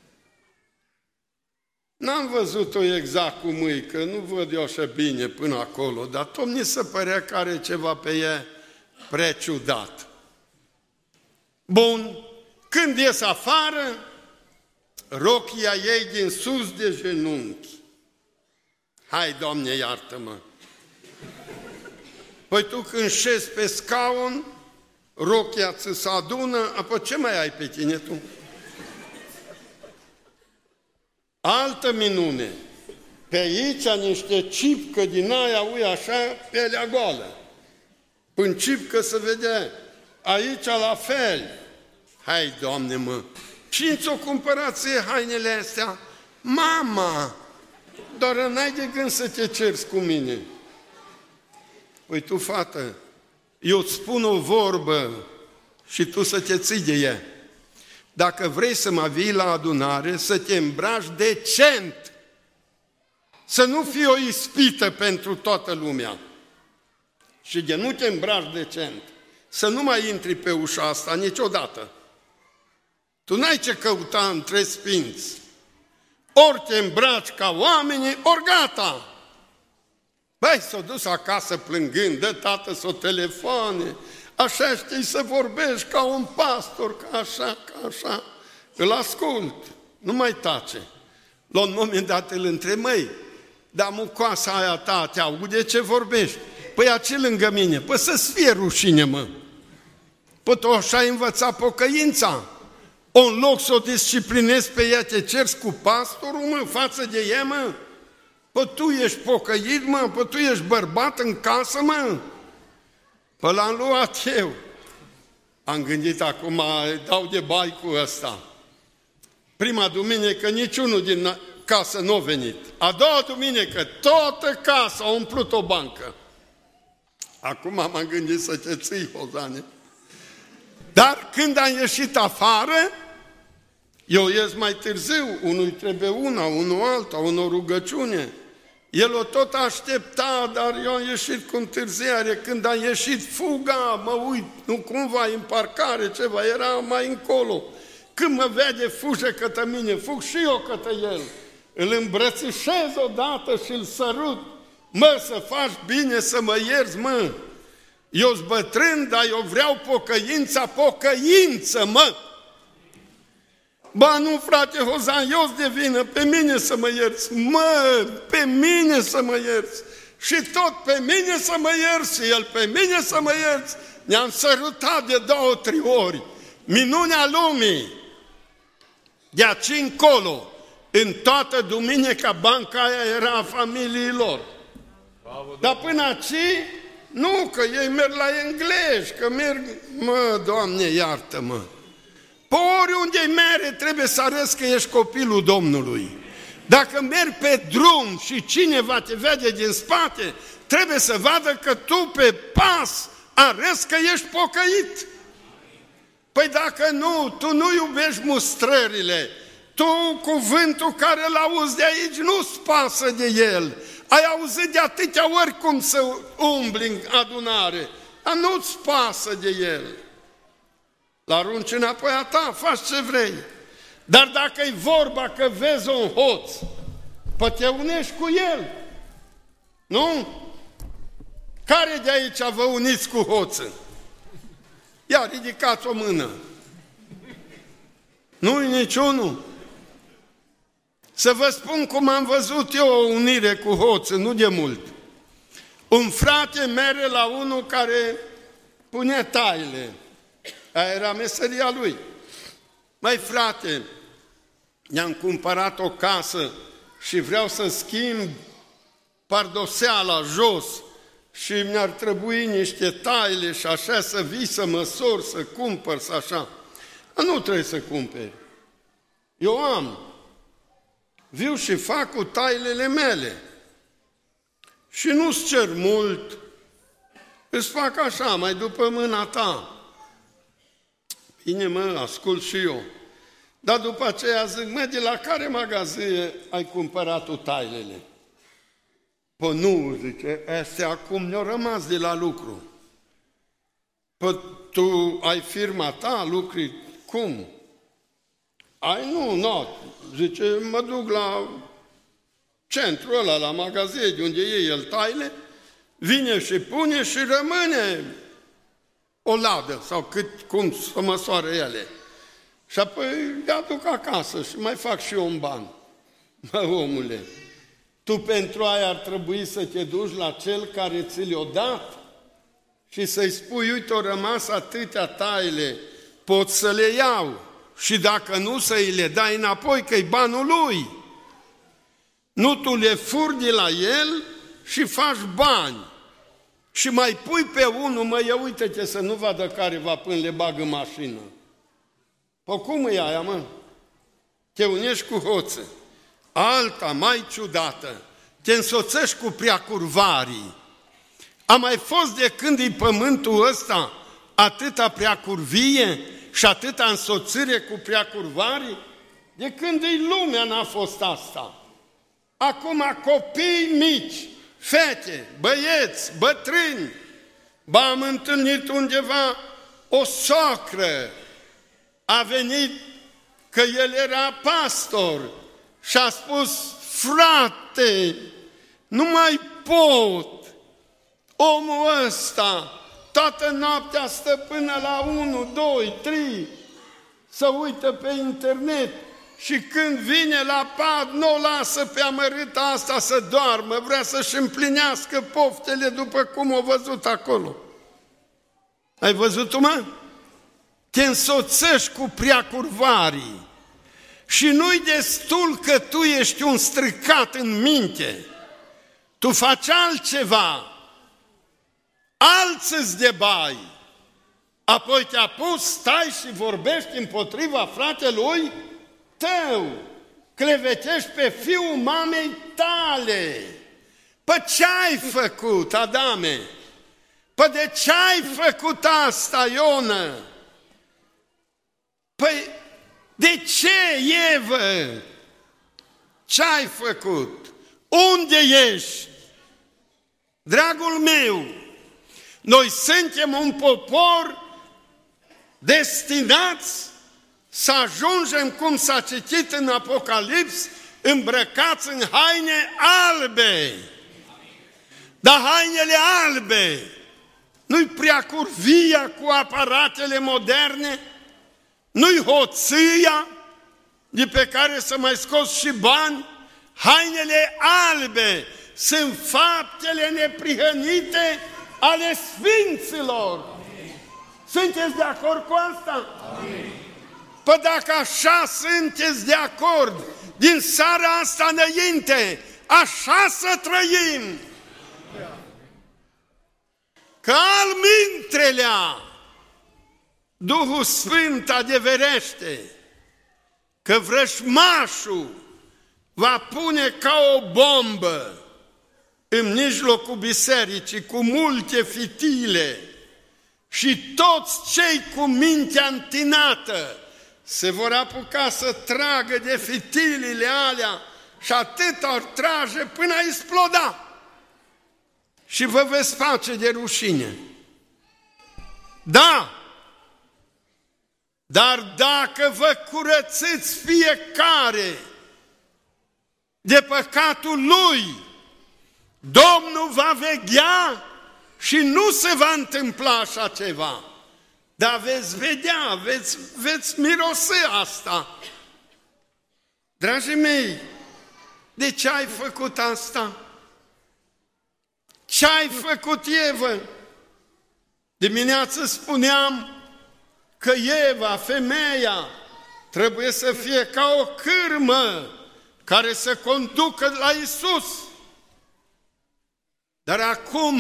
N-am văzut-o exact cu mâini, că nu văd eu așa bine până acolo, dar tot mi se părea că are ceva pe ea prea ciudat. Bun, când ies afară, rochia ei din sus de genunchi. Hai, Doamne, iartă-mă! Păi tu când șezi pe scaun, rochia ți se adună, apoi ce mai ai pe tine tu? Altă minune, pe aici niște cipcă din aia, ui așa, pelea goală. Până cipcă se vede, aici la fel. Hai, Doamne, mă! Cine ți-o cumpărat ție hainele astea? Mama! Doar n-ai de gând să te cerți cu mine. Păi tu, fată, eu îți spun o vorbă și tu să te ții de ea. Dacă vrei să mă vii la adunare, să te îmbraci decent, să nu fie o ispită pentru toată lumea. Și de nu te îmbraci decent, să nu mai intri pe ușa asta niciodată. Tu n-ai ce căuta între sfinți. Ori te îmbraci ca oamenii, ori gata. Băi, s-o dus acasă plângând, dă tată s-o telefoane, așa știi să vorbești ca un pastor, ca așa, îl ascult, nu mai tace. La un moment dat îl întreb, măi, dar mucoasa aia ta te aude ce vorbești? Păi a ce lângă mine? Păi să-ți fie rușine, mă. Păi tu așa ai învățat pocăința. În loc să o disciplinezi pe ea, te ceri cu pastorul, mă, față de ea, mă? Păi tu ești pocăit, mă? Păi tu ești bărbat în casă, mă? Păi l-am luat eu. Am gândit acum, dau de bai cu ăsta. Prima duminică niciunul din casă nu a venit. A doua duminică toată casa a umplut o bancă. Acum m-am gândit să te ții, Hozane. Dar când am ieșit afară, eu ies mai târziu, unul trebuie una, unul alta, unul rugăciune. El o tot aștepta, dar eu am ieșit cu întârziere. Când am ieșit, fuga, mă uit, nu cumva în parcare, ceva, era mai încolo. Când mă vede, fuge către mine, fug și eu către el. Îl îmbrățișez odată și îl sărut. Mă, să faci bine, să mă ierți, mă. Eu-s bătrân, dar eu vreau pocăință, mă. Ba nu, frate Hozan, eu-s de vină, pe mine să mă ierți. Mă, pe mine să mă ierți. Și tot pe mine să mă ierți și el pe mine să mă ierți. Ne-am sărutat de 2-3 ori. Minunea lumii. De aici încolo, în toată duminica, banca aia era a familiei lor. Dar până aici, nu, că ei merg la englezi, că merg... Mă, Doamne, iartă-mă! Pe oriunde mere trebuie să arăți că ești copilul Domnului. Dacă mergi pe drum și cineva te vede din spate, trebuie să vadă că tu pe pas arăți că ești pocăit. Păi dacă nu, tu nu iubești mustrările, tu cuvântul care îl auzi de aici nu-ți pasă de el. Ai auzit de atâtea ori cum să umbli în adunare, dar nu-ți pasă de el. L-arunci înapoi a ta, faci ce vrei. Dar dacă e vorba că vezi un hoț, păi te unești cu el. Nu? Care de aici vă uniți cu hoță? Ia, ridicați o mână. Nu-i niciunul. Să vă spun cum am văzut eu o unire cu hoță, nu de mult. Un frate mere la unul care pune taile. Aia era meseria lui. Măi, frate, ne-am cumpărat o casă și vreau să schimb pardoseala jos și mi-ar trebui niște taile și așa, să vii să măsori, să cumpăr, să așa. Dar nu trebuie să cumperi. Eu am. Viu și fac cu tailele mele. Și nu-ți cer mult, îți fac așa, mai după mâna ta. Bine, mă, ascult și eu. Dar după aceea zic, mă, de la care magazin ai cumpărat tu tailele? Păi nu, zice, astea acum ne-au rămas de la lucru. Păi tu ai firma ta, lucri, cum? Ai, nu, zice, mă duc la centrul ăla, la magazin, de unde iei el taile, vine și pune și rămâne o ladă sau cum să măsoare ele. Și apoi le aduc acasă și mai fac și eu un ban. Mă, omule, tu pentru aia ar trebui să te duci la cel care ți le-a dat și să-i spui, uite, au rămas atâtea taile, pot să le iau și dacă nu să-i le dai înapoi, că-i banul lui. Nu tu le furi de la el și faci bani. Și mai pui pe unul, mă, ia uite-te să nu vadă careva până le bagă în mașină. Păi cum e aia, mă? Te unești cu hoță. Alta, mai ciudată, te însoțești cu preacurvarii. A mai fost de când e pământul ăsta atâta preacurvie și atâta însoțire cu preacurvarii? De când e lumea n-a fost asta. Acum copii mici, fete, băieți, bătrâni. Ba, am întâlnit undeva o socră, a venit că el era pastor și a spus, frate, nu mai pot, omul ăsta toată noaptea stă până la 1, 2, 3, să uită pe internet și când vine la pat, nu o lasă pe amărâta asta să doarmă, vrea să-și împlinească poftele după cum o văzut acolo. Ai văzut-o, mă? Te însoțești cu preacurvarii și nu-i destul că tu ești un stricat în minte. Tu faci altceva, alții-ți de bai, Apoi te-a pus, stai și vorbești împotriva fratelui tău, clevetești pe fiul mamei tale. Păi ce-ai făcut, Adame? Păi de ce-ai făcut asta, Ionă? Păi de ce, Evă? Ce-ai făcut? Unde ești? Dragul meu, noi suntem un popor destinați să ajungem, cum s-a citit în Apocalips, îmbrăcați în haine albe. Dar hainele albe nu-i prea curvia cu aparatele moderne, nu-i hoția de pe care să mai scoți și bani. Hainele albe sunt faptele neprihănite ale Sfinților. Sunteți de acord cu asta? Păi dacă așa sunteți de acord, din seara asta înainte, așa să trăim. Că almintrelea Duhul Sfânt adeverește că vrășmașul va pune ca o bombă în mijlocul bisericii cu multe fitile și toți cei cu mintea întinată se vor apuca să tragă de fitilele alea și atât ar trage până a exploda. Și vă veți face de rușine. Da, dar dacă vă curățiți fiecare de păcatul lui, Domnul va veghea și nu se va întâmpla așa ceva. Dar veți vedea, veți mirosi asta. Dragii mei, de ce ai făcut asta? Ce ai făcut, Evă? Dimineață spuneam că Eva, femeia, trebuie să fie ca o cârmă care să conducă la Iisus. Dar acum,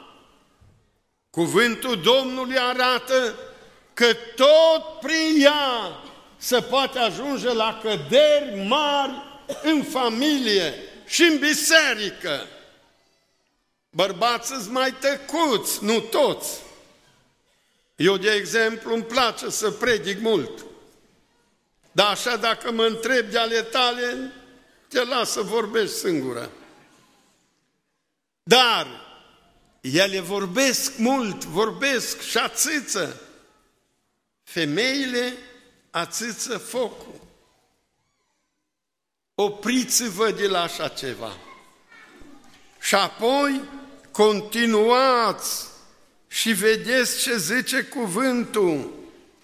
cuvântul Domnului arată că tot prin ea se poate ajunge la căderi mari în familie și în biserică. Bărbații-s mai tăcuți, nu toți. Eu, de exemplu, îmi place să predic mult. Dar așa, dacă mă întreb de ale tale, te las să vorbești singură. Dar ele vorbesc mult, vorbesc și ațâță. Femeile ațâță focul. Opriți-vă de la așa ceva. Și apoi continuați și vedeți ce zice cuvântul.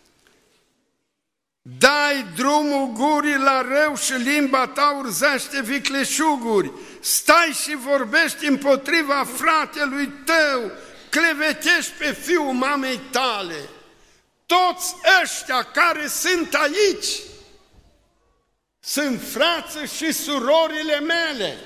Dai drumul gurii la rău și limba ta urzește vicleșuguri. Stai și vorbești împotriva fratelui tău, clevetești pe fiul mamei tale. Toți ăștia care sunt aici sunt frații și surorile mele.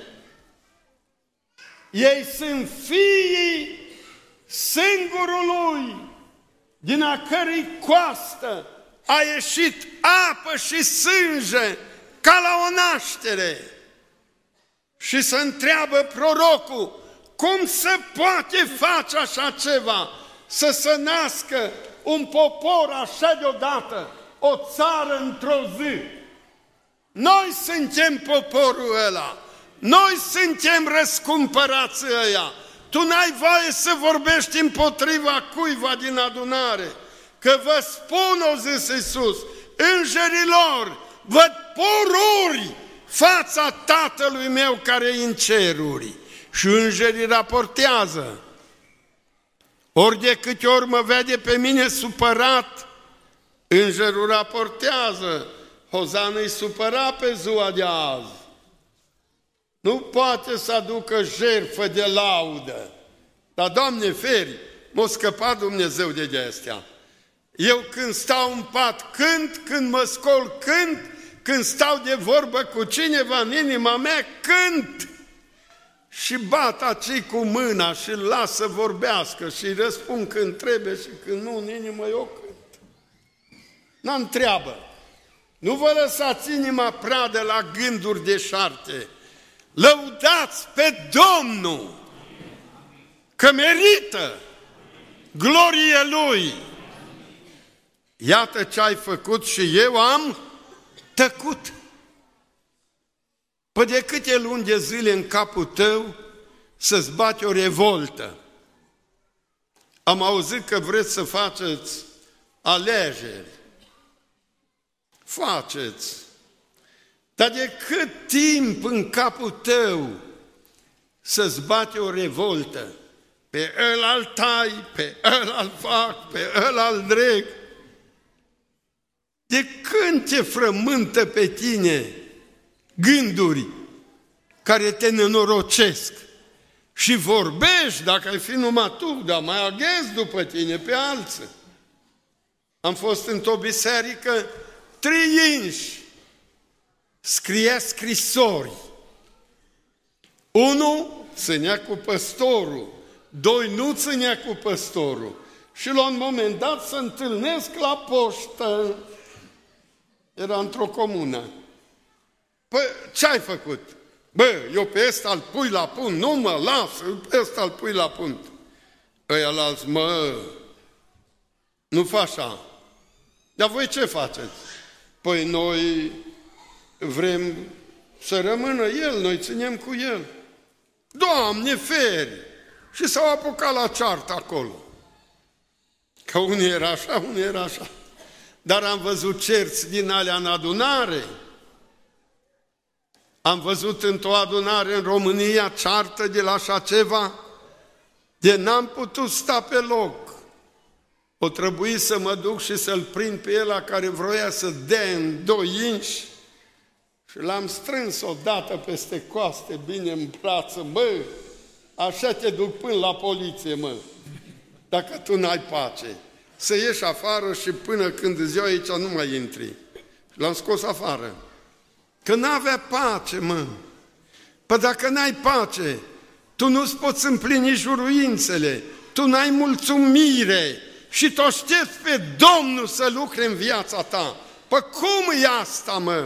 Ei sunt fiii singurului din a cărui coastă a ieșit apă și sânge ca la o naștere. Și se întreabă prorocul, cum se poate face așa ceva? Să se nască un popor așa deodată, o țară într-o zi. Noi suntem poporul ăla, noi suntem răscumpărați ăia. Tu n-ai voie să vorbești împotriva cuiva din adunare, că vă spun, o zis Iisus, îngerilor, văd poruri fața Tatălui meu care e în ceruri. Și îngerii raportează. Ori de câte ori mă vede pe mine supărat, îngerul raportează. Hozan-i supăra pe ziua de azi. Nu poate să aducă jertfă de laudă. Dar, Doamne feri, m-a scăpat Dumnezeu de astea. Eu când stau în pat cânt, când mă scol cânt, când stau de vorbă cu cineva în inima mea cânt. și bat acei cu mâna și îl las să vorbească și îi răspund când trebuie și când nu, în inimă eu cânt. N-am treabă. Nu vă lăsați inima pradă la gânduri deșarte. Lăudați pe Domnul, că merită glorie Lui. Iată ce ai făcut și eu am tăcut. Păi de câte luni de zile în capul tău să-ți bate o revoltă? Am auzit că vreți să faceți alegeri. Faceți. Dar de cât timp în capul tău să-ți bate o revoltă? Pe ăla-l tai, pe ăla-l fac, pe ăla-l dreg. De când te frământă pe tine gânduri care te nenorocesc și vorbești, dacă ai fi numai tu, dar mai aghezi după tine pe alții. Am fost într-o biserică, 3 inși scria scrisori. 1 ținea cu păstorul, 2 nu ținea cu păstorul. Și la un moment dat se întâlnesc la poștă. Era într-o comună. Păi, ce ai făcut? Bă, eu pe ăsta îl pui la punct, nu mă las, pe ăsta îl pui la punct. Ăialalți, mă, nu fă așa. Dar voi ce faceți? Păi noi vrem să rămână el, noi ținem cu el. Doamne, feri! Și s-au apucat la ceartă acolo. Că unul era așa, unul era așa. Dar am văzut cerți din alea în adunare. Am văzut într-o adunare în România ceartă de la așa ceva, de n-am putut sta pe loc. O trebuie să mă duc și să-l prind pe ăla care vroia să dea în 2 inși și l-am strâns odată peste coaste, bine în brață. Bă, așa te duc până la poliție, mă, dacă tu n-ai pace. Să ieși afară și până când îți iau aici nu mai intri. L-am scos afară. Că n-avea pace, mă. Păi dacă n-ai pace, tu nu-ți poți împlini juruințele, tu n-ai mulțumire și tu aștepți pe Domnul să lucre în viața ta. Păi cum e asta, mă?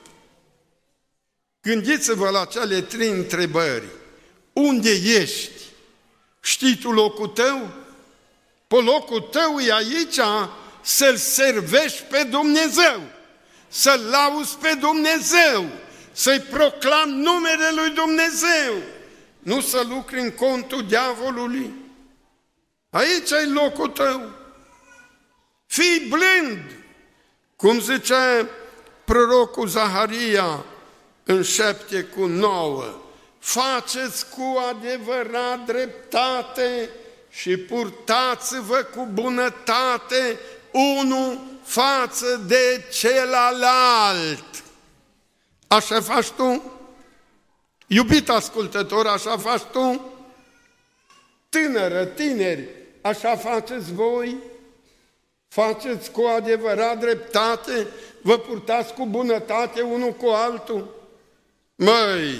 Gândiți-vă la cele 3 întrebări. Unde ești? Știi tu locul tău? Pe locul tău e aici să-L servești pe Dumnezeu, să-L lauzi pe Dumnezeu, să-i proclam numele lui Dumnezeu, nu să lucri în contul diavolului. Aici e locul tău. Fii blând, cum zicea prorocul Zaharia în 7:9, faceți cu adevărat dreptate și purtați-vă cu bunătate unul față de celălalt. Așa faci tu? Iubit ascultător, așa faci tu? Tânără, tineri, așa faceți voi? Faceți cu adevărat dreptate? Vă purtați cu bunătate unul cu altul? Măi,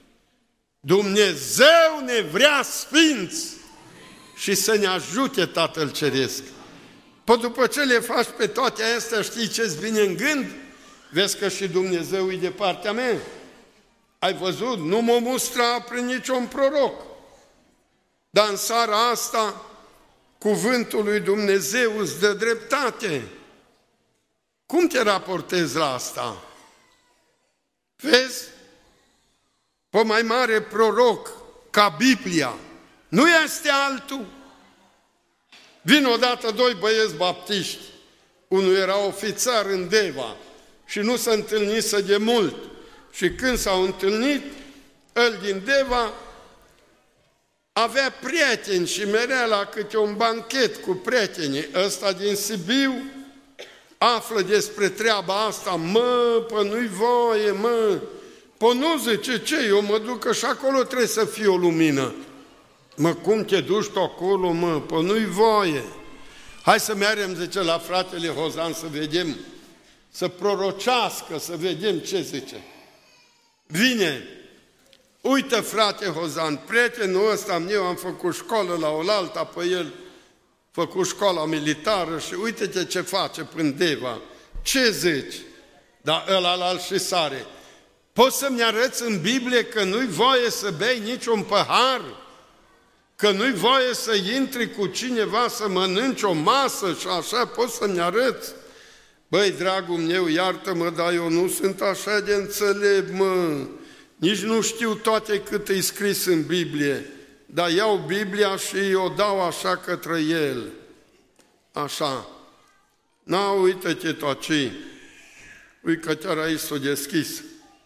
Dumnezeu ne vrea sfinți și să ne ajute Tatăl Ceresc. Păi după ce le faci pe toate astea, știi ce-ți vine în gând? Vezi că și Dumnezeu e de partea mea. Ai văzut? Nu mă mustra prin niciun proroc. Dar în seara asta, cuvântul lui Dumnezeu îți dă dreptate. Cum te raportezi la asta? Vezi? Pe mai mare proroc ca Biblia nu este altul. Vin odată 2 băieți baptiști. Unul era ofițer în Deva și nu se întâlnise de mult. Și când s-au întâlnit, el din Deva avea prieteni și merea la câte un banchet cu prietenii. Ăsta din Sibiu află despre treaba asta. Mă, pă nu-i voie, mă. Pă nu, zice, ce? Eu mă duc că și acolo trebuie să fie o lumină. Mă, cum te duci tu acolo, mă? Pă nu-i voie. Hai să mergem, zice, la fratele Hozan să vedem, să prorocească, să vedem ce zice. Vine Uite, frate Hozan, prietenul ăsta eu am făcut școală la oaltă, apoi el a făcut școala militară și uite-te ce face până Deva. Ce zici? Dar ăla și sare. Poți să-mi arăți în Biblie că nu-i voie să bei niciun pahar? Că nu-i voie să intri cu cineva să mănânci o masă și așa? Poți să-mi arăți? Băi, dragul meu, iartă-mă, dar eu nu sunt așa de înțelept, mă. Nici nu știu toate cât e scris în Biblie, dar iau Biblia și o dau așa către el. Așa. Na, uite-te tu aici. Uite că chiar aici s-o deschis.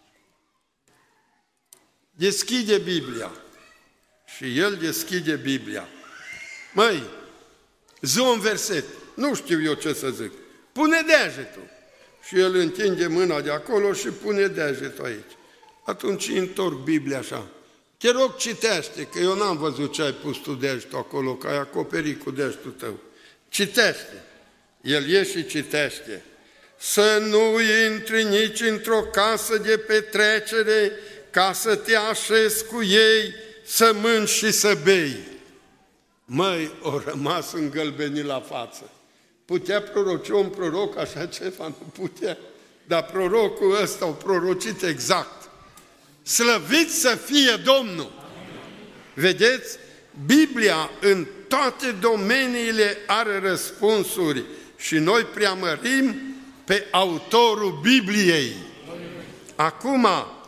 Deschide Biblia. Și el deschide Biblia. Măi, zi un verset. Nu știu eu ce să zic. Pune degetul. Și el întinde mâna de acolo și pune degetul aici. Atunci întorc Biblia așa. Te rog, citește, că eu n-am văzut ce ai pus tu degetul acolo, că ai acoperit cu degetul tău. Citește. El ieși și citește. Să nu intri nici într-o casă de petrecere ca să te așezi cu ei, să mânci și să bei. Măi, o rămas îngălbenit la față. Putea proroci un proroc așa ceva? Nu putea. Dar prorocul ăsta a prorocit exact. Slăvit să fie Domnul! Vedeți? Biblia în toate domeniile are răspunsuri și noi preamărim pe autorul Bibliei. Acum,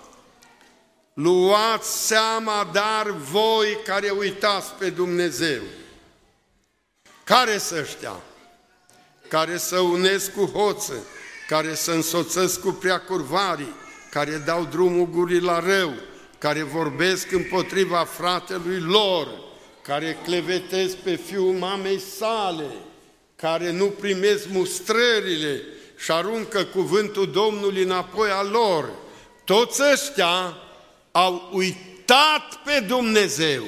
luați seama, dar voi care uitați pe Dumnezeu. Care să ăștia? Care să unesc cu hoță, care să însoțesc cu preacurvarii, care dau drumul gurii la rău, care vorbesc împotriva fratelui lor, care clevetesc pe fiul mamei sale, care nu primesc mustrările și aruncă cuvântul Domnului înapoi a lor. Toți ăștia au uitat pe Dumnezeu.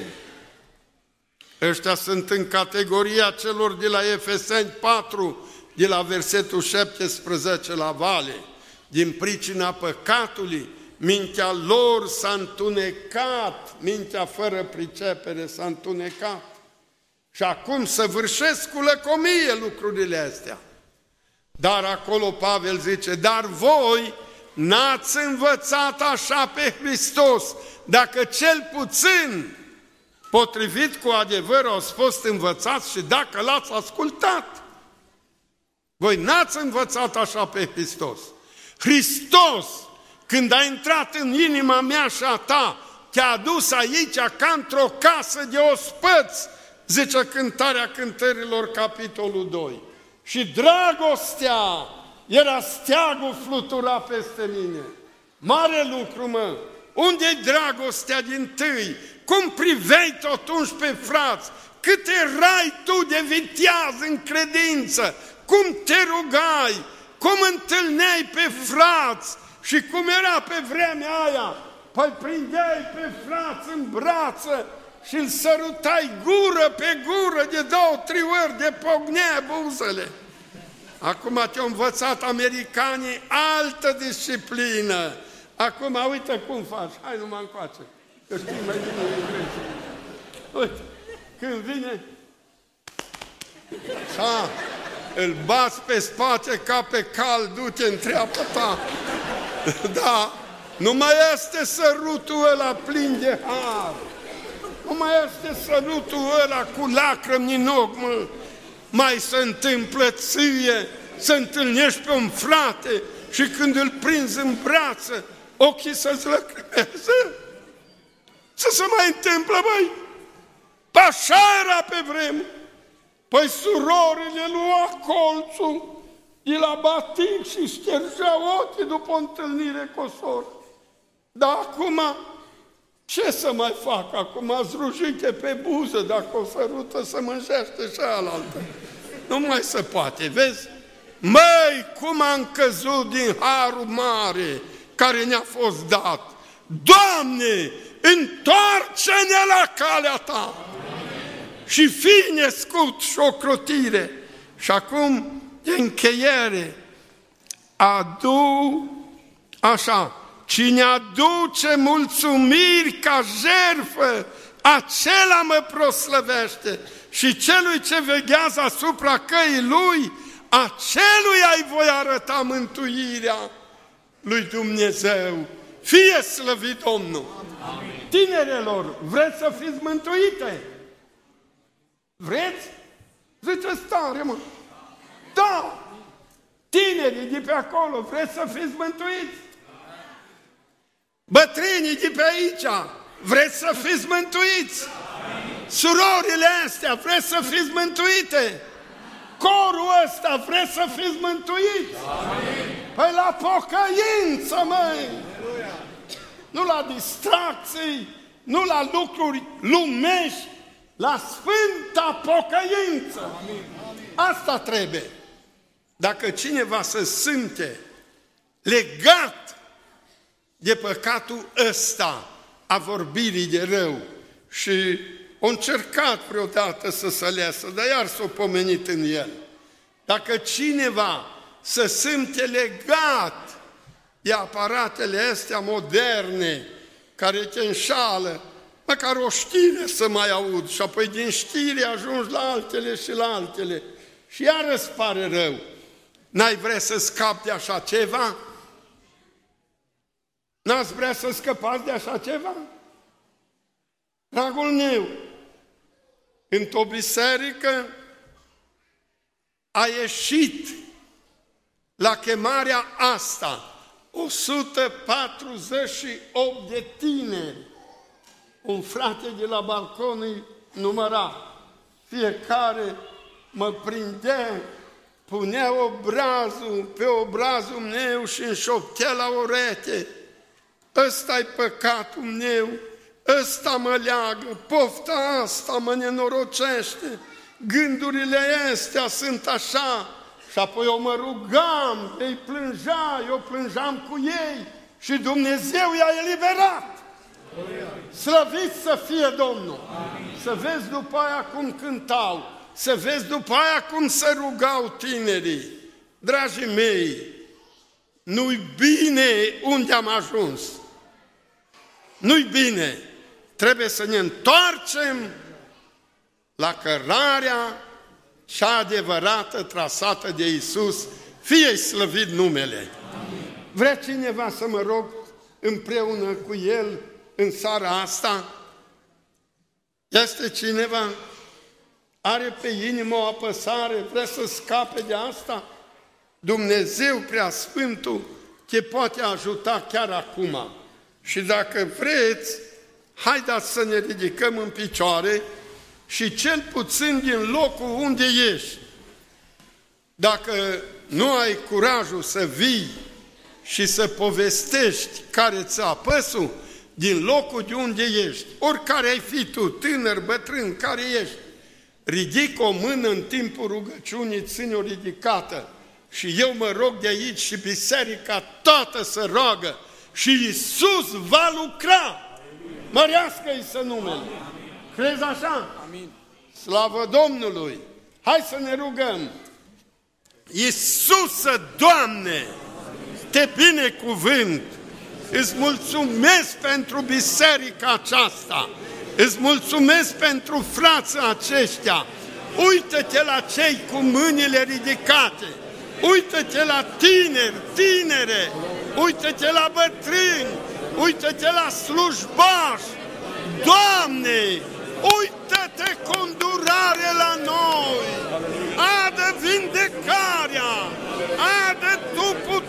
Ăștia sunt în categoria celor de la Efeseni 4, de la versetul 17 la vale. Din pricina păcatului, mintea lor s-a întunecat, mintea fără pricepere s-a întunecat. Și acum săvârșesc cu lăcomie lucrurile astea. Dar acolo Pavel zice, dar voi n-ați învățat așa pe Hristos, dacă cel puțin, potrivit cu adevărul, ați fost învățați și dacă l-ați ascultat. Voi n-ați învățat așa pe Hristos. Hristos, când a intrat în inima mea și a ta, te-a adus aici ca într-o casă de ospăți, zice Cântarea Cântărilor, capitolul 2. Și dragostea era steagul flutura peste mine. Mare lucru, mă! Unde-i dragostea dintâi? Cum priveai atunci pe frați? Cât erai tu de viteaz în credință? Cum te rugai? Cum întâlneai pe frați? Și cum era pe vremea aia? Păi prindeai pe frați în brață și îl sărutai gură pe gură de 2-3 ori, de pognea buzele. Acum te-au învățat americanii altă disciplină. Acum, uite cum faci. Hai numai încoace, că știi mai bine engleză. Uite, când vine, așa, îl bați pe spate ca pe cal, du-te în treapă ta. Da, nu mai este sărutul ăla plin de har. Nu mai este sărutul ăla cu lacrimi în ochi, mă. Mai se întâmplă ție să întâlnești pe un frate și când îl prinzi în brață, ochii să-ți lăcrimeze? Ce se mai întâmplă, băi? Așa era pe vreme. Păi surorile lua colțul de la batic și ștergeau ochii după o întâlnire cu o soră. Dar acum, ce să mai fac? Acum zrujite pe buză, dacă o sărută să mânjește și alaltă. Nu mai se poate, vezi? Măi, cum am căzut din harul mare care ne-a fost dat. Doamne, întoarce-ne la calea Ta și fii-ne scut și ocrotire. Și acum, de încheiere, adu așa, Cine aduce mulțumiri ca jertfă, acela mă proslăvește. Și celui ce veghează asupra căii lui, aceluia îi voi arăta mântuirea lui Dumnezeu. Fie slăvit Domnul! Amin. Tinerelor, vreți să fiți mântuite? Vreți? Ziceți tare, mă! Da! Tinerii de pe acolo, vreți să fiți mântuiți? Bătrânii de pe aici, vreți să fiți mântuiți? Surorile astea, vreți să fiți mântuite? Corul ăsta, vreți să fiți mântuiți? Păi la pocăință, măi! Nu la distracții, nu la lucruri lumești, la sfânta pocăință. Asta trebuie. Dacă cineva se simte legat de păcatul ăsta a vorbirii de rău și a încercat vreodată să se leasă, dar iar s-a pomenit în el. Dacă cineva se simte legat de aparatele astea moderne care te înșală, măcar o știre să mai aud și apoi din știre ajungi la altele și la altele și iar îți pare rău. N-ai vrea să scapi de așa ceva? N-ați vrea să scăpați de așa ceva? Dragul meu, într-o biserică a ieșit la chemarea asta 148 de tineri. Un frate de la balcon îi număra. Fiecare mă prindea, punea obrazul pe obrazul meu și îmi șoptea la urete: ăsta-i păcatul meu, ăsta mă leagă, pofta asta mă nenorocește, gândurile astea sunt așa. Și apoi eu mă rugam, ei plângea, eu plângeam cu ei și Dumnezeu i-a eliberat. Slăvit să fie Domnul! Amin. Să vezi după aia cum cântau, să vezi după aia cum se rugau tinerii. Dragii mei, nu-i bine unde am ajuns. Nu-i bine. Trebuie să ne întoarcem la cărarea cea adevărată trasată de Iisus, fie-i slăvit numele. Amin. Vrea cineva să mă rog împreună cu el în seara asta? Este cineva? Are pe inimă o apăsare? Vrea să scape de asta? Dumnezeu Preasfântul te poate ajuta chiar acum. Și dacă vreți, haideți să ne ridicăm în picioare și cel puțin din locul unde ești. Dacă nu ai curajul să vii și să povestești care ți-a apăsul, din locul de unde ești, oricare ai fi tu, tânăr, bătrân, care ești, ridic o mână în timpul rugăciunii, ține-o ridicată și eu mă rog de aici și biserica toată să roagă și Iisus va lucra. Mărească-i să numele. Crezi așa? Amin. Slavă Domnului! Hai să ne rugăm. Iisuse, Doamne, te binecuvânt. Îți mulțumesc pentru biserica aceasta. Îți mulțumesc pentru frații aceștia. Uită-te la cei cu mâinile ridicate. Uită-te la tineri, tinere. Uită-te la bătrâni. Uită-te la slujbași. Doamne, uită-te cu îndurare la noi. Adă vindecarea. Adă Tu puterea.